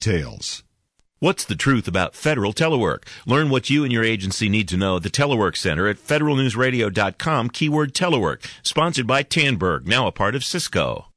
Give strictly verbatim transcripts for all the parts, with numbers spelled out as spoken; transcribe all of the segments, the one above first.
details. What's the truth about federal telework? Learn what you and your agency need to know at the Telework Center at federal news radio dot com, keyword telework. Sponsored by Tandberg, now a part of Cisco.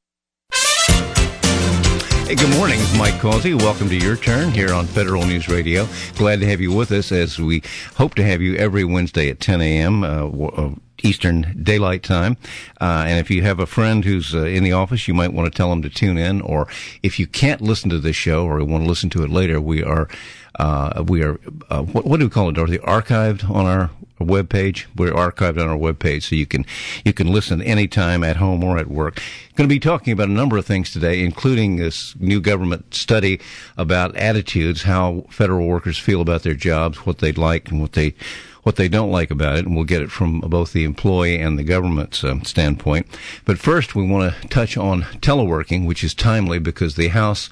Hey, good morning. It's Mike Causey. Welcome to Your Turn here on Federal News Radio. Glad to have you with us as we hope to have you every Wednesday at ten a.m. Uh, Eastern Daylight Time. Uh, and if you have a friend who's uh, in the office, you might want to tell them to tune in. Or if you can't listen to this show or want to listen to it later, we are, uh, we are, uh, what, what do we call it, Dorothy? Archived on our webpage. We're archived on our webpage, so you can, you can listen anytime at home or at work. Going to be talking about a number of things today, including this new government study about attitudes, how federal workers feel about their jobs, what they'd like and what they what they don't like about it, and we'll get it from both the employee and the government's um, standpoint. But first, we want to touch on teleworking, which is timely because the House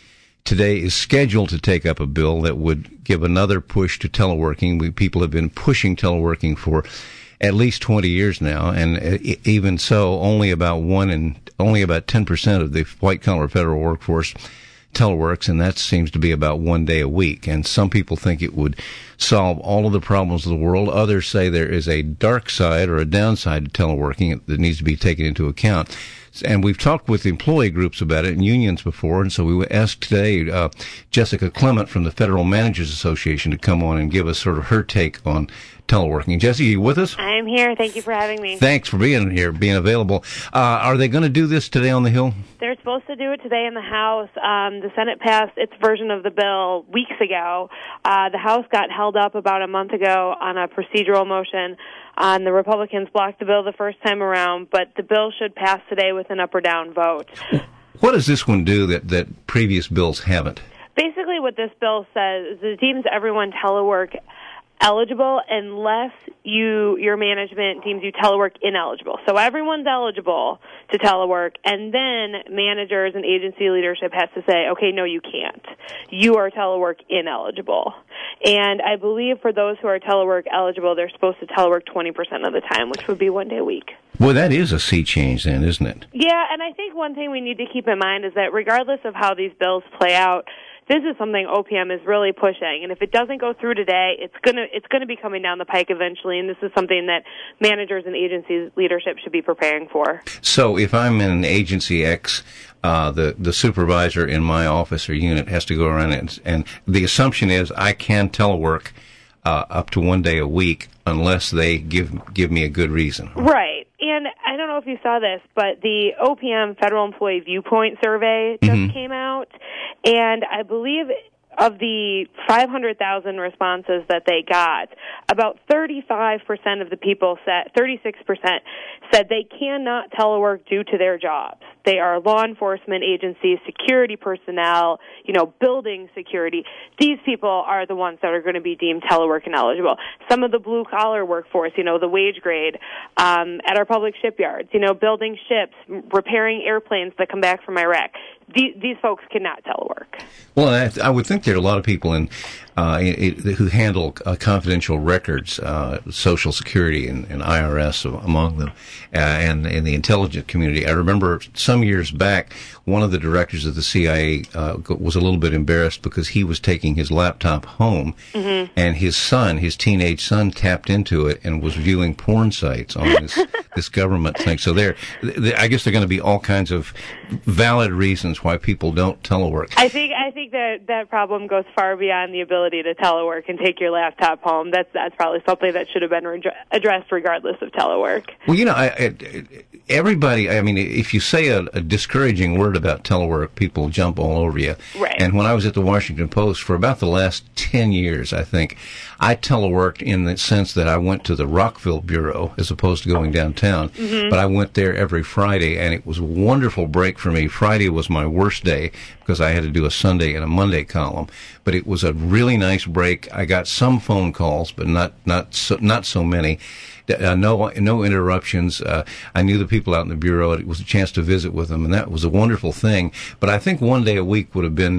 today is scheduled to take up a bill that would give another push to teleworking. We, people have been pushing teleworking for at least twenty years now, and even so, only about one and only about ten percent of the white-collar federal workforce teleworks, and that seems to be about one day a week. And some people think it would solve all of the problems of the world. Others say there is a dark side or a downside to teleworking that needs to be taken into account. And we've talked with employee groups about it and unions before, and so we asked today uh, Jessica Clement from the Federal Managers Association to come on and give us sort of her take on teleworking. Jesse, are you with us? I'm here. Thank you for having me. Thanks for being here, being available. Uh, are they going to do this today on the Hill? They're supposed to do it today in the House. Um, the Senate passed its version of the bill weeks ago. Uh, the House got held up about a month ago on a procedural motion. Um, the Republicans blocked the bill the first time around, but the bill should pass today with an up or down vote. What does this one do that, that previous bills haven't? Basically what this bill says is it deems everyone telework eligible unless you your management deems you telework ineligible. So everyone's eligible to telework, and then managers and agency leadership has to say, okay, no, you can't. You are telework ineligible. And I believe for those who are telework eligible, they're supposed to telework twenty percent of the time, which would be one day a week. Well, that is a sea change then, isn't it? Yeah, and I think one thing we need to keep in mind is that regardless of how these bills play out, this is something O P M is really pushing, and if it doesn't go through today, it's gonna it's gonna be coming down the pike eventually, and this is something that managers and agencies leadership should be preparing for. So, if I'm in an agency X, uh, the the supervisor in my office or unit has to go around and, and the assumption is I can telework uh, up to one day a week unless they give give me a good reason. Right. And I don't know if you saw this, but the O P M Federal Employee Viewpoint Survey just mm-hmm. came out, and I believe of the five hundred thousand responses that they got, about thirty-five percent of the people said, thirty-six percent said they cannot telework due to their jobs. They are law enforcement agencies, security personnel, you know, building security. These people are the ones that are going to be deemed telework ineligible. Some of the blue-collar workforce, you know, the wage grade, um, at our public shipyards, you know, building ships, repairing airplanes that come back from Iraq. These, these folks cannot telework. Well, I, I would think there are a lot of people in, uh, in, who handle uh, confidential records, uh, Social Security and, and I R S among them, uh, and in the intelligence community. I remember some years back, one of the directors of the C I A uh, was a little bit embarrassed because he was taking his laptop home, mm-hmm. and his son, his teenage son, tapped into it and was viewing porn sites on this this government thing. So there, I guess there are going to be all kinds of valid reasons why people don't telework. I think I think that that problem goes far beyond the ability to telework and take your laptop home. That's that's probably something that should have been re- addressed regardless of telework. Well, you know, I, I, everybody. I mean, if you say a, a discouraging word about telework, people jump all over you. Right. And when I was at the Washington Post for about the last ten years, I think I teleworked in the sense that I went to the Rockville bureau as opposed to going downtown. Mm-hmm. But I went there every Friday, and it was a wonderful break for me. Friday was my worst day because I had to do a Sunday and a Monday column. But it was a really nice break. I got some phone calls, but not not so, not so many. Uh, no, no interruptions. Uh, I knew the people out in the bureau. It was a chance to visit with them, and that was a wonderful thing. But I think one day a week would have been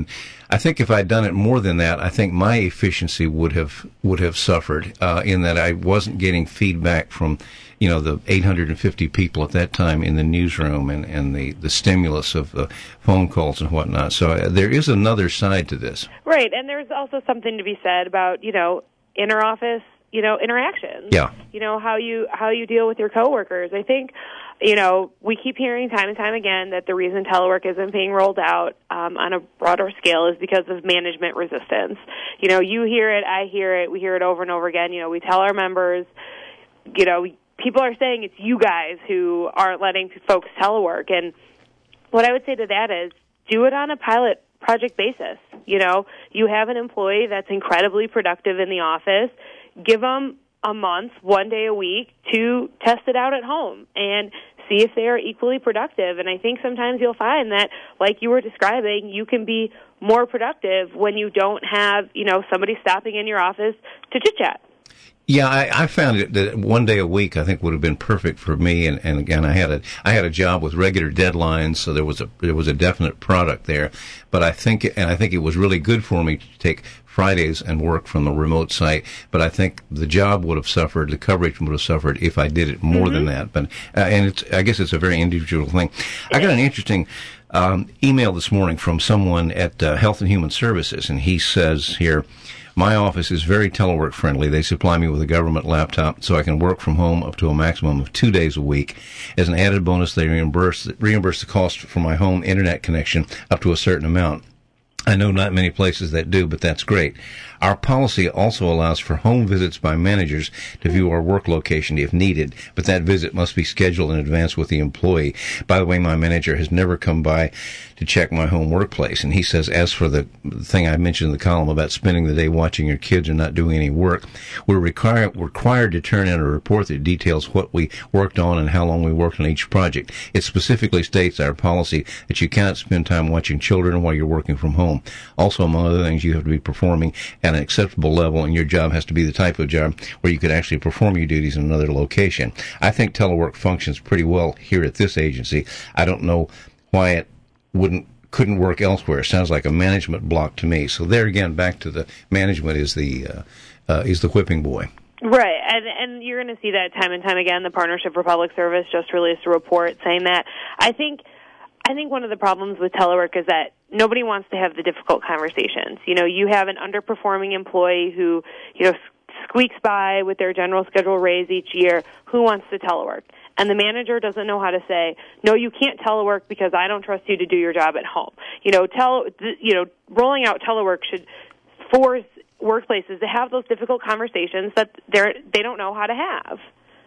I think if I'd done it more than that, I think my efficiency would have would have suffered uh, in that I wasn't getting feedback from, you know, the eight hundred fifty people at that time in the newsroom and, and the, the stimulus of the phone calls and whatnot. So uh, there is another side to this. Right, and there's also something to be said about, you know, inter-office, you know, interactions. Yeah. You know, how you how you deal with your coworkers. I think, you know, we keep hearing time and time again that the reason telework isn't being rolled out um, on a broader scale is because of management resistance. You know, you hear it, I hear it, we hear it over and over again. You know, we tell our members, you know, people are saying it's you guys who aren't letting folks telework. And what I would say to that is do it on a pilot project basis. You know, you have an employee that's incredibly productive in the office. Give them a month, one day a week, to test it out at home and see if they are equally productive. And I think sometimes you'll find that, like you were describing, you can be more productive when you don't have, you know, somebody stopping in your office to chit-chat. Yeah, I, I found it that one day a week I think would have been perfect for me. And, and again, I had a I had a job with regular deadlines, so there was a there was a definite product there. But I think and I think it was really good for me to take Fridays and work from the remote site. But I think the job would have suffered, the coverage would have suffered if I did it more mm-hmm. than that. But uh, and it's I guess it's a very individual thing. I got an interesting um, email this morning from someone at uh, Health and Human Services, and he says here, my office is very telework friendly. They supply me with a government laptop so I can work from home up to a maximum of two days a week. As an added bonus, they reimburse, reimburse the cost for my home internet connection up to a certain amount. I know not many places that do, but that's great. Our policy also allows for home visits by managers to view our work location if needed, but that visit must be scheduled in advance with the employee. By the way, my manager has never come by to check my home workplace. And he says, as for the thing I mentioned in the column about spending the day watching your kids and not doing any work, we're require, required to turn in a report that details what we worked on and how long we worked on each project. It specifically states our policy that you cannot spend time watching children while you're working from home. Also, among other things, you have to be performing at an acceptable level, and your job has to be the type of job where you could actually perform your duties in another location. I think telework functions pretty well here at this agency. I don't know why it wouldn't couldn't work elsewhere. It sounds like a management block to me. So there again, back to the management is the uh, uh, is the whipping boy. Right, and and you're going to see that time and time again. The Partnership for Public Service just released a report saying that. I think I think one of the problems with telework is that nobody wants to have the difficult conversations. You know, you have an underperforming employee who, you know, squeaks by with their general schedule raise each year. Who wants to telework? And the manager doesn't know how to say, no, you can't telework because I don't trust you to do your job at home. You know, tele, you know, rolling out telework should force workplaces to have those difficult conversations that they're they don't know how to have.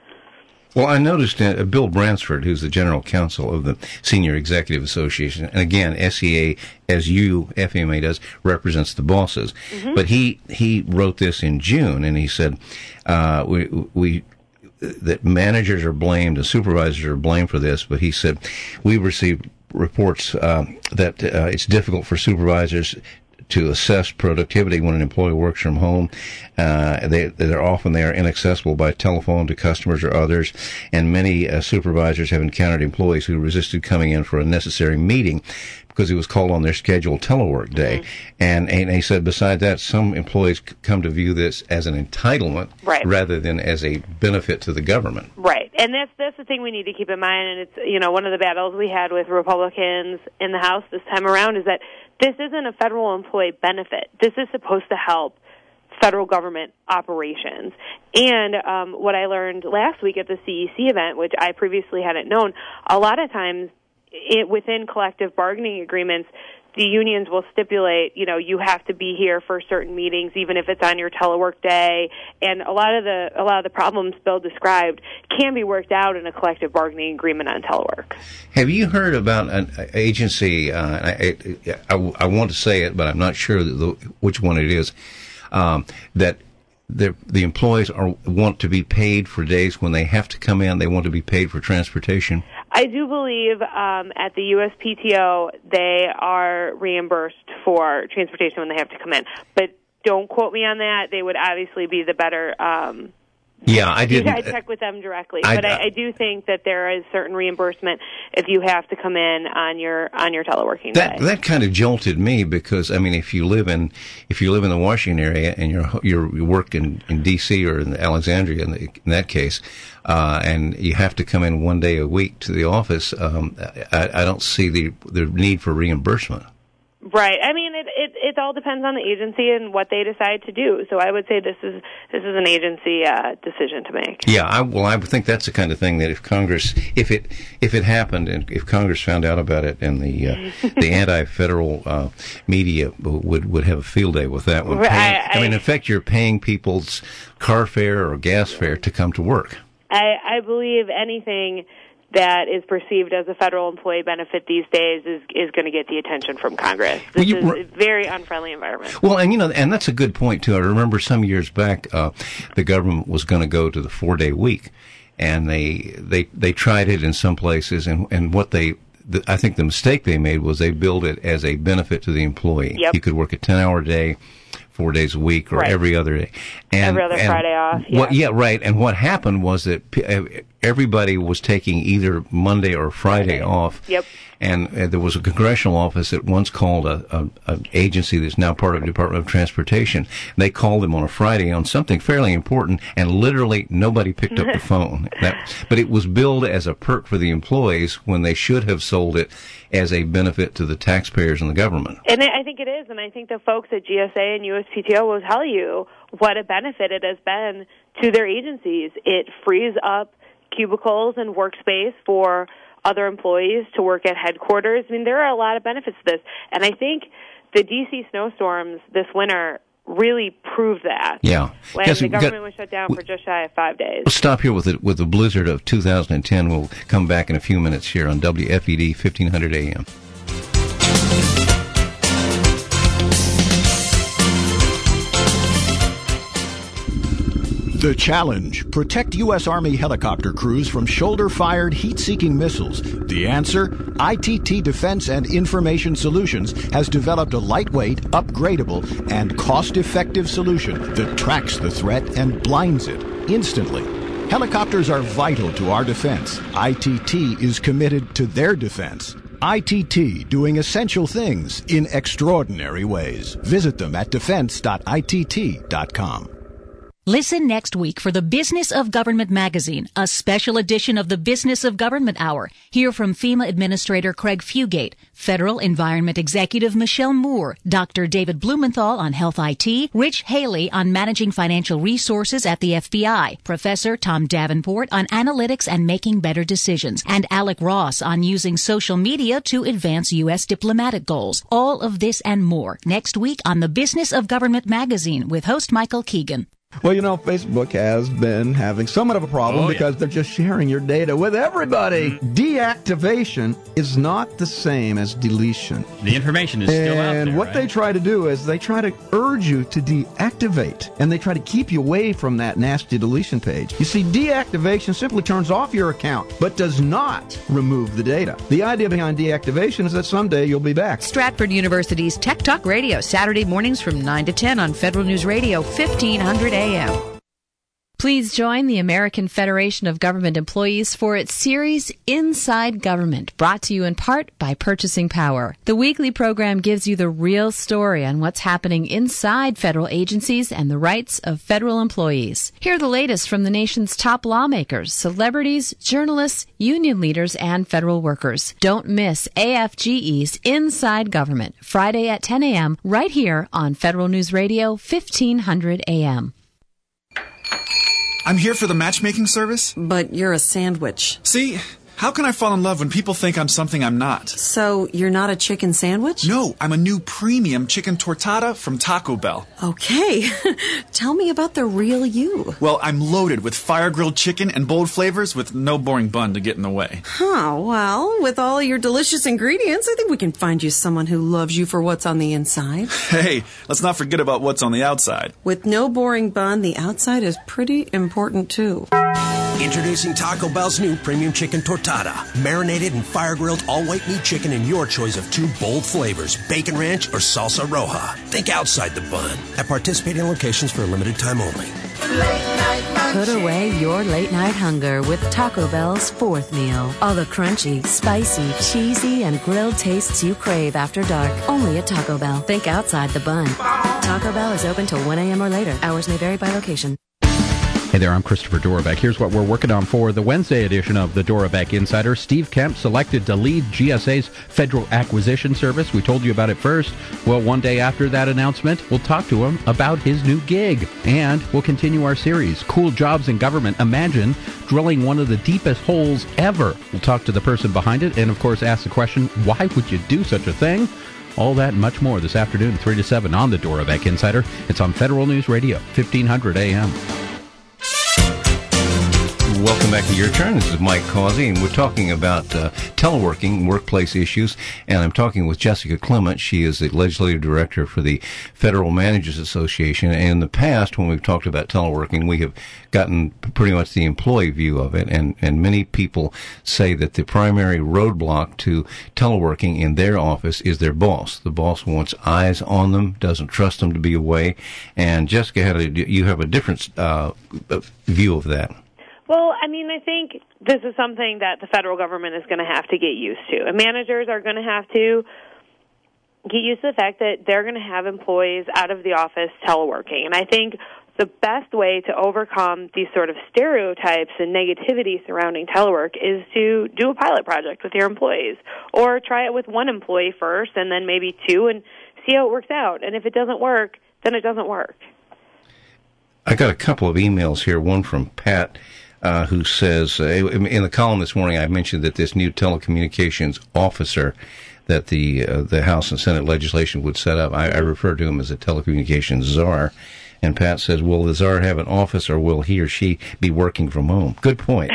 Well, I noticed uh, Bill Bransford, who's the general counsel of the Senior Executive Association, and again, S E A, as you, F E M A does, represents the bosses. Mm-hmm. But he, he wrote this in June, and he said, uh, we, we, that managers are blamed and supervisors are blamed for this, but he said, we received reports uh, that uh, it's difficult for supervisors to assess productivity when an employee works from home. Uh, they, they're often they are inaccessible by telephone to customers or others, and many uh, supervisors have encountered employees who resisted coming in for a necessary meeting because it was called on their scheduled telework day. Mm-hmm. And, and he said, besides that, some employees come to view this as an entitlement right. rather than as a benefit to the government. Right, and that's that's the thing we need to keep in mind. And it's, you know, one of the battles we had with Republicans in the House this time around is that this isn't a federal employee benefit. This is supposed to help federal government operations. And um, what I learned last week at the C E C event, which I previously hadn't known, a lot of times it, within collective bargaining agreements, the unions will stipulate, you know, you have to be here for certain meetings, even if it's on your telework day. And a lot of the a lot of the problems Bill described can be worked out in a collective bargaining agreement on telework. Have you heard about an agency? Uh, I, I, I want to say it, but I'm not sure the, which one it is. Um, that the the employees are want to be paid for days when they have to come in. They want to be paid for transportation. I do believe um, at the U S P T O they are reimbursed for transportation when they have to come in, but don't quote me on that. They would obviously be the better um, Yeah, I didn't. I check with them directly, I, but I, I do think that there is certain reimbursement if you have to come in on your on your teleworking that, day. That kind of jolted me because I mean, if you live in if you live in the Washington area and you're, you're you work in, in D C or in Alexandria in, the, in that case, uh, and you have to come in one day a week to the office, um, I, I don't see the the need for reimbursement. Right. I mean, it, it it all depends on the agency and what they decide to do. So I would say this is this is an agency uh, decision to make. Yeah. I, well, I think that's the kind of thing that if Congress, if it if it happened, and if Congress found out about it, and the uh, the anti-federal uh, media would would have a field day with that one. Paying, I, I, I mean, in fact, you're paying people's car fare or gas fare to come to work. I, I believe anything that is perceived as a federal employee benefit these days is is going to get the attention from Congress. This well, you, is a very unfriendly environment. Well, and you know, and that's a good point too. I remember some years back, uh, the government was going to go to the four-day week, and they they they tried it in some places, and and what they. The, I think the mistake they made was they billed it as a benefit to the employee. Yep. You could work a ten-hour day, four days a week, or right. every other day. And, every other and Friday off. Yeah. What, yeah, right. And what happened was that everybody was taking either Monday or Friday, Friday. off. Yep. And uh, there was a congressional office that once called a, a an agency that's now part of the Department of Transportation. They called them on a Friday on something fairly important, and literally nobody picked up the phone. That, but it was billed as a perk for the employees when they should have sold it as a benefit to the taxpayers and the government. And I think it is, and I think the folks at G S A and U S P T O will tell you what a benefit it has been to their agencies. It frees up cubicles and workspace for other employees to work at headquarters. I mean, there are a lot of benefits to this, and I think the D C snowstorms this winter really proved that. Yeah. When yes, the government got, was shut down for just shy of five days. We'll stop here with the, with the blizzard of two thousand ten. We'll come back in a few minutes here on W F E D fifteen hundred A M. The challenge: protect U S. Army helicopter crews from shoulder-fired, heat-seeking missiles. The answer? I T T Defense and Information Solutions has developed a lightweight, upgradable, and cost-effective solution that tracks the threat and blinds it instantly. Helicopters are vital to our defense. I T T is committed to their defense. I T T, doing essential things in extraordinary ways. Visit them at defense dot I T T dot com. Listen next week for the Business of Government magazine, a special edition of the Business of Government Hour. Hear from FEMA Administrator Craig Fugate, Federal Environment Executive Michelle Moore, Doctor David Blumenthal on Health I T, Rich Haley on Managing Financial Resources at the F B I, Professor Tom Davenport on Analytics and Making Better Decisions, and Alec Ross on using social media to advance U S diplomatic goals. All of this and more next week on the Business of Government magazine with host Michael Keegan. Well, you know, Facebook has been having somewhat of a problem oh, because yeah. they're just sharing your data with everybody. Mm-hmm. Deactivation is not the same as deletion. The information is and still out there, And what right? they try to do is they try to urge you to deactivate, and they try to keep you away from that nasty deletion page. You see, deactivation simply turns off your account, but does not remove the data. The idea behind deactivation is that someday you'll be back. Stratford University's Tech Talk Radio, Saturday mornings from nine to ten on Federal News Radio, fifteen hundred A M. Please join the American Federation of Government Employees for its series Inside Government, brought to you in part by Purchasing Power. The weekly program gives you the real story on what's happening inside federal agencies and the rights of federal employees. Hear the latest from the nation's top lawmakers, celebrities, journalists, union leaders, and federal workers. Don't miss A F G E's Inside Government, Friday at ten A M, right here on Federal News Radio, fifteen hundred A M. I'm here for the matchmaking service. But you're a sandwich. See, how can I fall in love when people think I'm something I'm not? So, you're not a chicken sandwich? No, I'm a new premium chicken tortada from Taco Bell. Okay. Tell me about the real you. Well, I'm loaded with fire-grilled chicken and bold flavors with no boring bun to get in the way. Huh, well, with all your delicious ingredients, I think we can find you someone who loves you for what's on the inside. Hey, let's not forget about what's on the outside. With no boring bun, the outside is pretty important, too. Introducing Taco Bell's new premium chicken tortada. Marinated and fire-grilled all-white meat chicken in your choice of two bold flavors, bacon ranch or salsa roja. Think outside the bun. At participating locations for a limited time only. Late night Put away your late night hunger with Taco Bell's fourth meal. All the crunchy, spicy, cheesy, and grilled tastes you crave after dark. Only at Taco Bell. Think outside the bun. Taco Bell is open till one a.m. or later. Hours may vary by location. Hey there, I'm Christopher Dorabek. Here's what we're working on for the Wednesday edition of the Dorabek Insider. Steve Kemp selected to lead G S A's Federal Acquisition Service. We told you about it first. Well, one day after that announcement, we'll talk to him about his new gig. And we'll continue our series, Cool Jobs in Government. Imagine drilling one of the deepest holes ever. We'll talk to the person behind it and, of course, ask the question, why would you do such a thing? All that and much more this afternoon, three to seven on the Dorabek Insider. It's on Federal News Radio, fifteen hundred A M. Welcome back to Your Turn. This is Mike Causey, and we're talking about uh, teleworking, workplace issues, and I'm talking with Jessica Clement. She is the Legislative Director for the Federal Managers Association, and in the past, when we've talked about teleworking, we have gotten pretty much the employee view of it, and, and many people say that the primary roadblock to teleworking in their office is their boss. The boss wants eyes on them, doesn't trust them to be away, and Jessica, had a, you have a different uh, view of that. Well, I mean, I think this is something that the federal government is going to have to get used to. And managers are going to have to get used to the fact that they're going to have employees out of the office teleworking. And I think the best way to overcome these sort of stereotypes and negativity surrounding telework is to do a pilot project with your employees, or try it with one employee first and then maybe two, and see how it works out. And if it doesn't work, then it doesn't work. I got a couple of emails here, one from Pat, Uh, who says, uh, in the column this morning, I mentioned that this new telecommunications officer that the uh, the House and Senate legislation would set up, I, I refer to him as a telecommunications czar. And Pat says, will the czar have an office, or will he or she be working from home? Good point.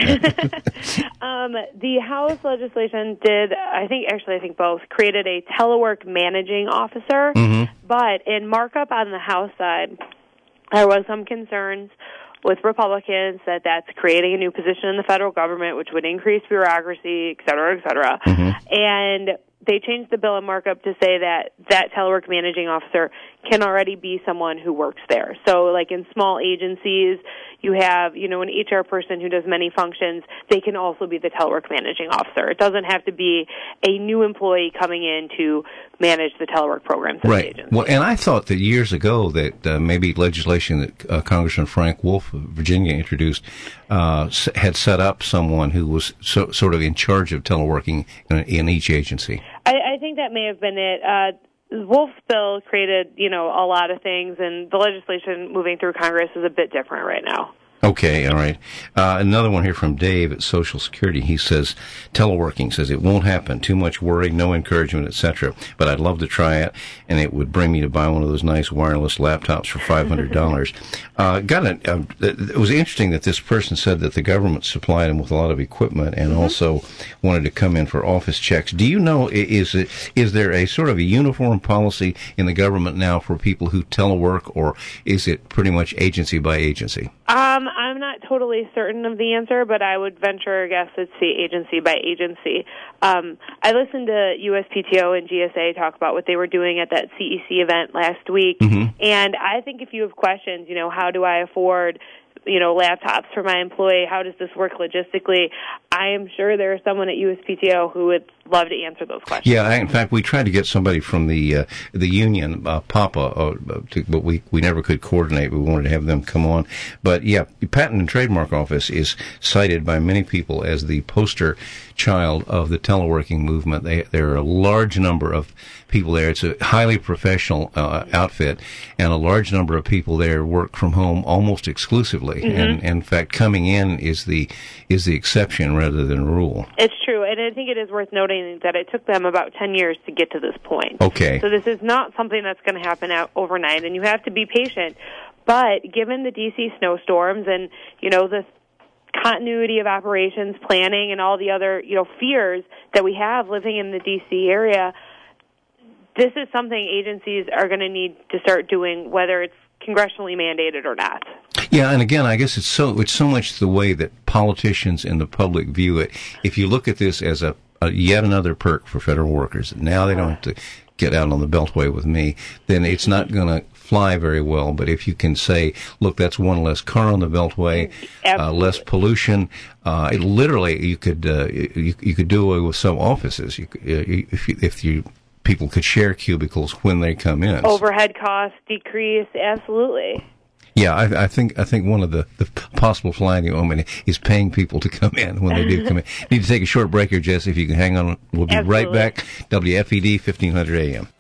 um, the House legislation did, I think, actually, I think both, created a telework managing officer. Mm-hmm. But in markup on the House side, there was some concerns with Republicans that that's creating a new position in the federal government, which would increase bureaucracy, et cetera, et cetera. Mm-hmm. And they changed the bill in markup to say that that telework managing officer can already be someone who works there. So, like in small agencies, you have, you know, an H R person who does many functions. They can also be the telework managing officer. It doesn't have to be a new employee coming in to manage the telework programs of right. the agency. Well, and I thought that years ago that uh, maybe legislation that uh, Congressman Frank Wolf of Virginia introduced uh, had set up someone who was so, sort of in charge of teleworking in, in each agency. I, I think that may have been it. Uh, Wolf's bill created, you know, a lot of things, and the legislation moving through Congress is a bit different right now. Okay, all right. Uh, another one here from Dave at Social Security. He says, teleworking, says it won't happen. Too much worry, no encouragement, et cetera. But I'd love to try it, and it would bring me to buy one of those nice wireless laptops for five hundred dollars. uh, got it. Uh, it was interesting that this person said that the government supplied him with a lot of equipment and mm-hmm. also wanted to come in for office checks. Do you know, is it, is there a sort of a uniform policy in the government now for people who telework, or is it pretty much agency by agency? Um, I'm not totally certain of the answer, but I would venture a guess it's the agency by agency. Um, I listened to U S P T O and G S A talk about what they were doing at that C E C event last week, mm-hmm. and I think if you have questions, you know, how do I afford, you know, laptops for my employee, how does this work logistically, I am sure there is someone at U S P T O who would love to answer those questions. Yeah, I, in fact, we tried to get somebody from the uh, the union, uh, PAPA, uh, to, but we, we never could coordinate. We wanted to have them come on. But, yeah, the Patent and Trademark Office is cited by many people as the poster child of the teleworking movement. They, there are a large number of people there. It's a highly professional uh, outfit, and a large number of people there work from home almost exclusively. Mm-hmm. And, and, in fact, coming in is the is the exception rather than rule. It's true, and I think it is worth noting that it took them about ten years to get to this point. Okay. So this is not something that's going to happen out overnight, and you have to be patient. But given the D C snowstorms and, you know, the continuity of operations planning and all the other, you know, fears that we have living in the D C area, this is something agencies are going to need to start doing, whether it's congressionally mandated or not. Yeah, and again, I guess it's so it's so much the way that politicians and the public view it. If you look at this as a, a yet another perk for federal workers, now they don't have to get out on the Beltway with me, then it's not going to fly very well, but if you can say, look, that's one less car on the Beltway, uh, less pollution, uh, it literally, you could, uh, you, you could do away with some offices. You, uh, if you, if you, people could share cubicles when they come in. Overhead costs decrease, absolutely. Yeah, I, I think I think one of the, the possible flying omen is paying people to come in when they do come in. Need to take a short break here, Jess. If you can hang on, we'll be Absolutely. right back. W F E D, fifteen hundred A M.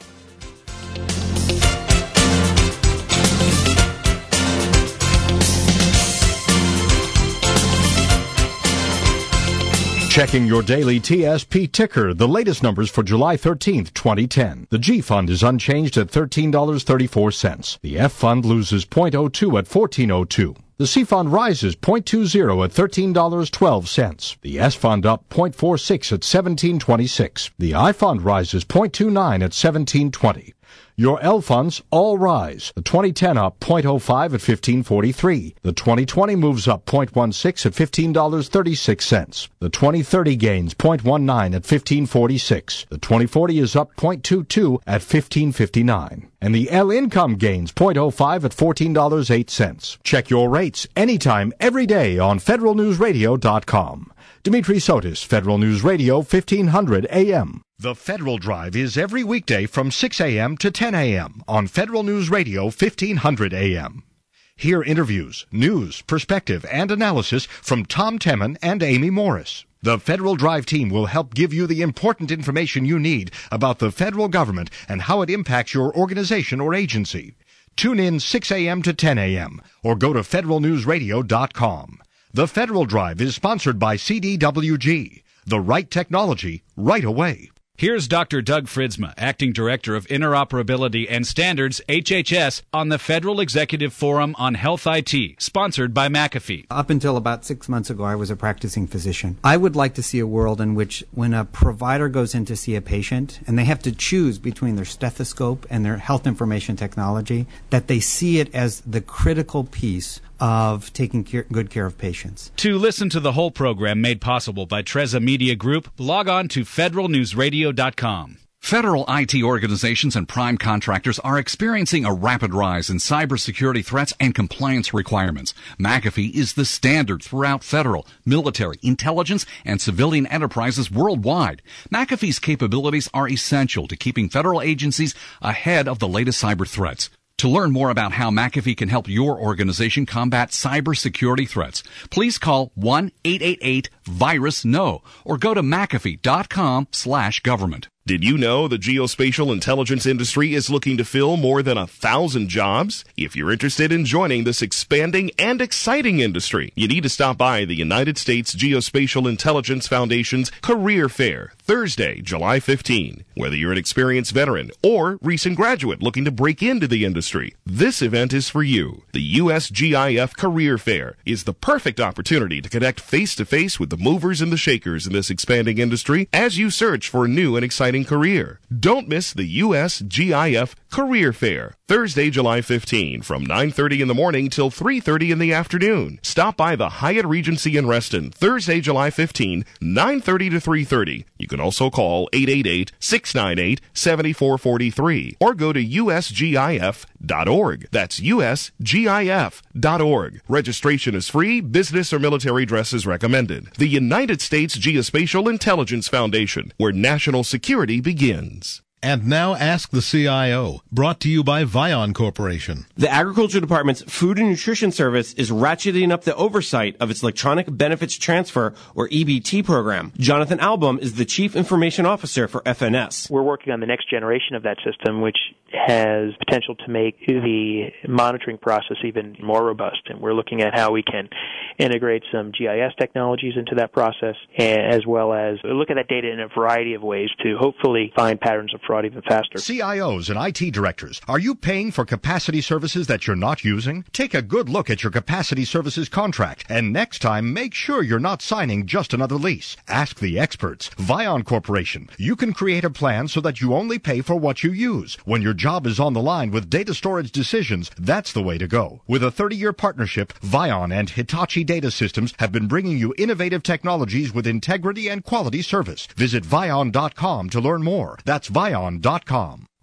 Checking your daily T S P ticker, the latest numbers for July thirteenth, twenty ten. The G Fund is unchanged at thirteen dollars and thirty-four cents. The F Fund loses zero point zero two at fourteen oh two. The C Fund rises zero point two zero at thirteen dollars and twelve cents. The S Fund up zero point four six at seventeen twenty-six. The I Fund rises zero point two nine at seventeen twenty. Your L funds all rise. The twenty ten up zero point zero five at fifteen forty-three. The twenty twenty moves up zero point one six at fifteen dollars and thirty-six cents. The twenty thirty gains zero point one nine at fifteen forty-six. The twenty forty is up zero point two two at fifteen fifty-nine. And the L income gains zero point zero five at fourteen dollars and eight cents. Check your rates anytime, every day on federal news radio dot com. Dimitri Sotis, Federal News Radio, fifteen hundred A M. The Federal Drive is every weekday from six a.m. to ten a.m. on Federal News Radio, fifteen hundred A M. Hear interviews, news, perspective, and analysis from Tom Temin and Amy Morris. The Federal Drive team will help give you the important information you need about the federal government and how it impacts your organization or agency. Tune in six a.m. to ten a.m. or go to federal news radio dot com. The Federal Drive is sponsored by C D W G. The right technology, right away. Here's Doctor Doug Fridsma, Acting Director of Interoperability and Standards, H H S, on the Federal Executive Forum on Health I T, sponsored by McAfee. Up until about six months ago, I was a practicing physician. I would like to see a world in which when a provider goes in to see a patient and they have to choose between their stethoscope and their health information technology, that they see it as the critical piece of taking care, good care of patients. To listen to the whole program made possible by Treza Media Group, log on to federal news radio dot com. Federal I T organizations and prime contractors are experiencing a rapid rise in cybersecurity threats and compliance requirements. McAfee is the standard throughout federal, military, intelligence, and civilian enterprises worldwide. McAfee's capabilities are essential to keeping federal agencies ahead of the latest cyber threats. To learn more about how McAfee can help your organization combat cybersecurity threats, please call one eight eight eight virus no or go to McAfee dot com slash government. Did you know the geospatial intelligence industry is looking to fill more than a thousand jobs? If you're interested in joining this expanding and exciting industry, you need to stop by the United States Geospatial Intelligence Foundation's Career Fair, Thursday, July fifteenth. Whether you're an experienced veteran or recent graduate looking to break into the industry, this event is for you. The U S G I F Career Fair is the perfect opportunity to connect face-to-face with the movers and the shakers in this expanding industry as you search for a new and exciting career. Don't miss the U S G I F Career Fair, Thursday, July fifteenth, from nine thirty in the morning till three thirty in the afternoon. Stop by the Hyatt Regency in Reston, Thursday, July fifteenth, nine thirty to three thirty. You can also call eight eight eight, six nine eight, seven four four three or go to U S G I F dot org. That's U S G I F dot org. Registration is free. Business or military dress is recommended. The United States Geospatial Intelligence Foundation, where national security begins. And now Ask the C I O, brought to you by Vion Corporation. The Agriculture Department's Food and Nutrition Service is ratcheting up the oversight of its Electronic Benefits Transfer, or E B T, program. Jonathan Album is the Chief Information Officer for F N S. We're working on the next generation of that system, which has potential to make the monitoring process even more robust. And we're looking at how we can integrate some G I S technologies into that process, as well as look at that data in a variety of ways to hopefully find patterns of fraud even faster. C I Os and I T directors, are you paying for capacity services that you're not using? Take a good look at your capacity services contract, and next time make sure you're not signing just another lease. Ask the experts. Vion Corporation. You can create a plan so that you only pay for what you use. When your job is on the line with data storage decisions, that's the way to go. With a thirty-year partnership, Vion and Hitachi Data Systems have been bringing you innovative technologies with integrity and quality service. Visit Vion dot com to learn more. That's Vion dot com.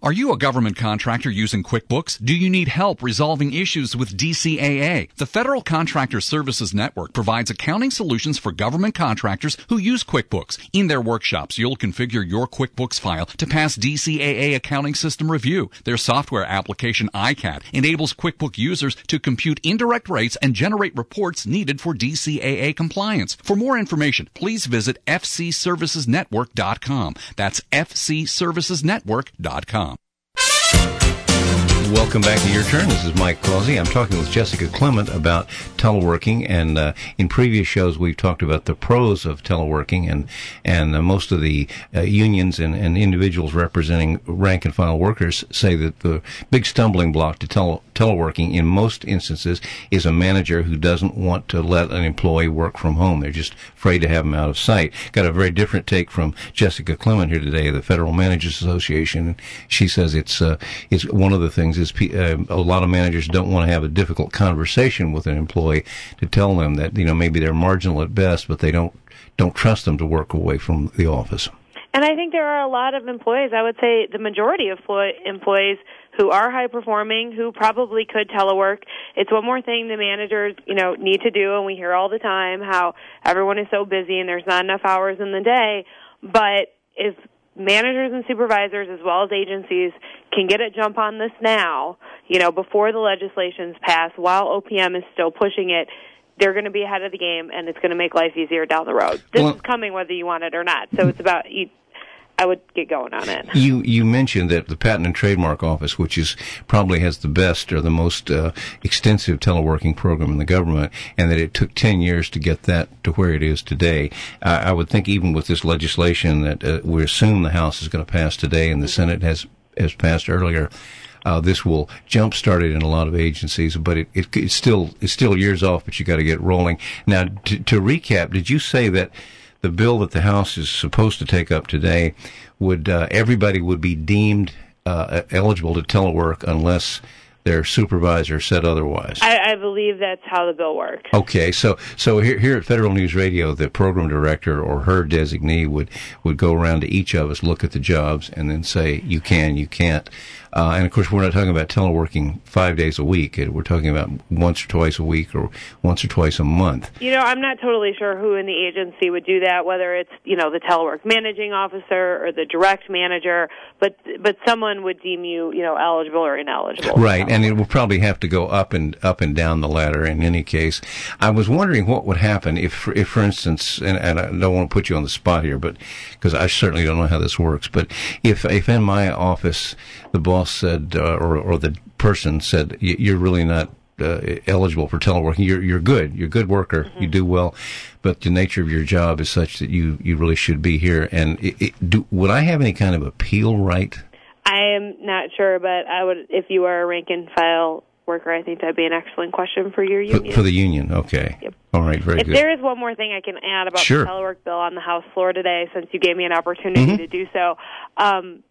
Are you a government contractor using QuickBooks? Do you need help resolving issues with D C A A? The Federal Contractor Services Network provides accounting solutions for government contractors who use QuickBooks. In their workshops, you'll configure your QuickBooks file to pass D C A A accounting system review. Their software application, I C A D, enables QuickBooks users to compute indirect rates and generate reports needed for D C A A compliance. For more information, please visit f c services network dot com. That's f c services network dot com. Welcome back to Your Turn. This is Mike Causey. I'm talking with Jessica Clement about teleworking, and uh, in previous shows we've talked about the pros of teleworking, and and uh, most of the uh, unions and, and individuals representing rank and file workers say that the big stumbling block to tele- teleworking in most instances is a manager who doesn't want to let an employee work from home. They're just afraid to have him out of sight. Got a very different take from Jessica Clement here today of the Federal Managers Association. She says it's uh, it's one of the things is uh, a lot of managers don't want to have a difficult conversation with an employee to tell them that, you know, maybe they're marginal at best, but they don't don't trust them to work away from the office. And I think there are a lot of employees, I would say the majority of employees who are high performing, who probably could telework. It's one more thing the managers, you know, need to do, and we hear all the time how everyone is so busy and there's not enough hours in the day. But if managers and supervisors as well as agencies can get a jump on this now, you know, before the legislation's passed, while O P M is still pushing it, they're going to be ahead of the game, and it's going to make life easier down the road. This well, is coming whether you want it or not. So it's about, you, I would get going on it. You you mentioned that the Patent and Trademark Office, which is probably has the best or the most uh, extensive teleworking program in the government, and that it took ten years to get that to where it is today. Uh, I would think even with this legislation that uh, we assume the House is going to pass today and the Senate has, has passed earlier, Uh, this will jumpstart it in a lot of agencies, but it, it, it's still it's still years off. But you got to get rolling now. To, to recap, did you say that the bill that the House is supposed to take up today would uh, everybody would be deemed uh, eligible to telework unless their supervisor said otherwise? I, I believe that's how the bill works. Okay, so so here, here at Federal News Radio, the program director or her designee would, would go around to each of us, look at the jobs, and then say, you can, you can't. Uh, and, of course, we're not talking about teleworking five days a week. We're talking about once or twice a week or once or twice a month. You know, I'm not totally sure who in the agency would do that, whether it's, you know, the telework managing officer or the direct manager, but but someone would deem you, you know, eligible or ineligible. Right, and it will probably have to go up and up and down the ladder in any case. I was wondering what would happen if, if for instance, and, and I don't want to put you on the spot here, but because I certainly don't know how this works, but if, if in my office the boss said, uh, or, or the person said, you're really not uh, eligible for teleworking. You're you're good. You're a good worker. Mm-hmm. You do well, but the nature of your job is such that you, you really should be here. And it, it, do, would I have any kind of appeal right? I am not sure, but I would. If you are a rank and file worker, I think that'd be an excellent question for your union. For, for the union, okay. Yep. All right, very if good. There is one more thing I can add about sure. the telework bill on the House floor today, since you gave me an opportunity mm-hmm. to do so. Um,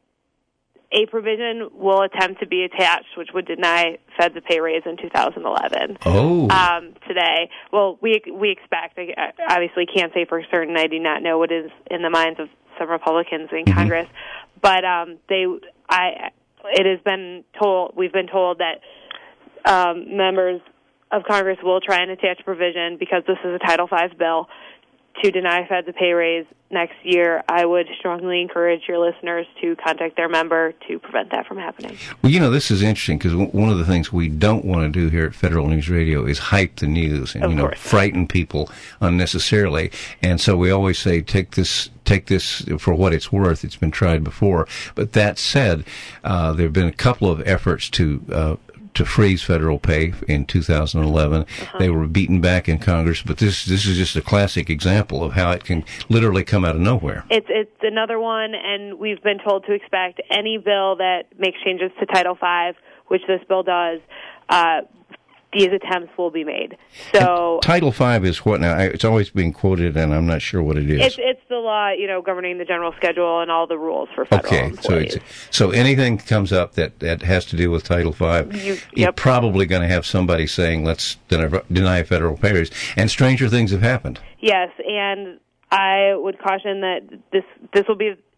A provision will attempt to be attached, which would deny Feds a pay raise in two thousand eleven. Oh. Um, today. Well, we we expect. I obviously can't say for certain. I do not know what is in the minds of some Republicans in mm-hmm. Congress, but um, they. I. It has been told. We've been told that um, members of Congress will try and attach a provision because this is a Title five bill to deny Feds a pay raise next year. I would strongly encourage your listeners to contact their member to prevent that from happening. Well, you know, this is interesting because one of the things we don't want to do here at Federal News Radio is hype the news and, of you know, course. frighten people unnecessarily. And so we always say, take this take this for what it's worth. It's been tried before. But that said, uh, there have been a couple of efforts to uh, to freeze federal pay in two thousand eleven. Uh-huh. They were beaten back in Congress, but this this is just a classic example of how it can literally come out of nowhere. It's it's another one, and we've been told to expect any bill that makes changes to Title five, which this bill does, uh, these attempts will be made. So and Title five is what now? It's always being quoted, and I'm not sure what it is. It's it's the law, you know, governing the general schedule and all the rules for federal okay, employees. so it's, so anything comes up that, that has to do with Title five, you, yep. you're probably going to have somebody saying, let's deny, deny federal pay raise. And stranger things have happened. Yes, and I would caution that this this will be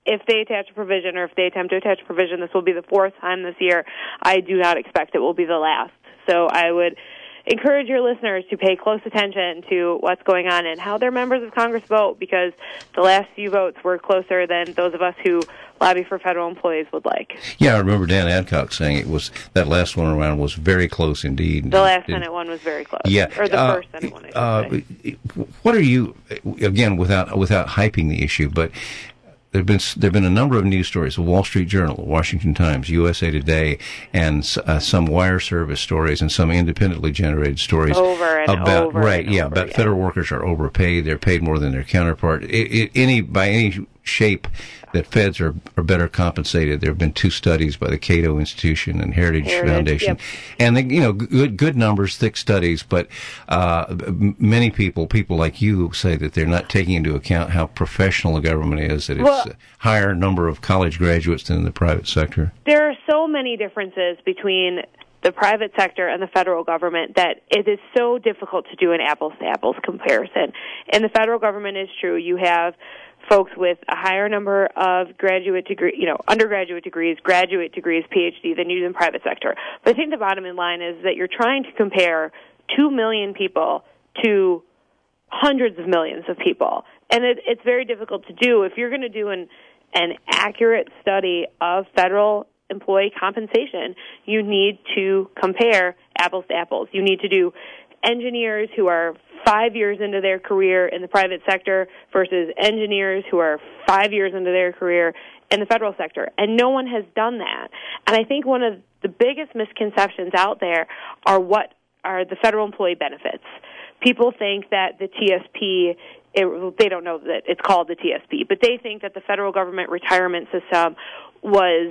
if they attach a provision or if they attempt to attach a provision, this will be the fourth time this year. I do not expect it will be the last. So I would encourage your listeners to pay close attention to what's going on and how their members of Congress vote, because the last few votes were closer than those of us who lobby for federal employees would like. Yeah, I remember Dan Adcock saying it was that last one around was very close indeed. The last Senate one was very close. Yeah, or the uh, first Senate one. I should uh, say. What are you, again, without without hyping the issue, but there've been there've been a number of news stories: the Wall Street Journal, the Washington Times, U S A Today, and uh, some wire service stories and some independently generated stories over and about over right, and yeah, over about again. federal workers are overpaid. They're paid more than their counterpart. It, it, any by any shape that feds are, are better compensated. There have been two studies by the Cato Institution and Heritage, Heritage Foundation, yep. and they, you know, good good numbers, thick studies. But uh, m- many people, people like you, say that they're not taking into account how professional the government is. That it's Well- a higher number of college graduates than in the private sector. There are so many differences between the private sector and the federal government that it is so difficult to do an apples-to-apples comparison. In the federal government, is true. You have folks with a higher number of graduate degree, you know, undergraduate degrees, graduate degrees, P H D than you do in the private sector. But I think the bottom line is that you're trying to compare two million people to hundreds of millions of people. And it, it's very difficult to do. If you're going to do an, an accurate study of federal employee compensation, you need to compare apples to apples. You need to do engineers who are five years into their career in the private sector versus engineers who are five years into their career in the federal sector. And no one has done that. And I think one of the biggest misconceptions out there are what are the federal employee benefits. People think that the T S P, it, they don't know that it's called the T S P, but they think that the federal government retirement system was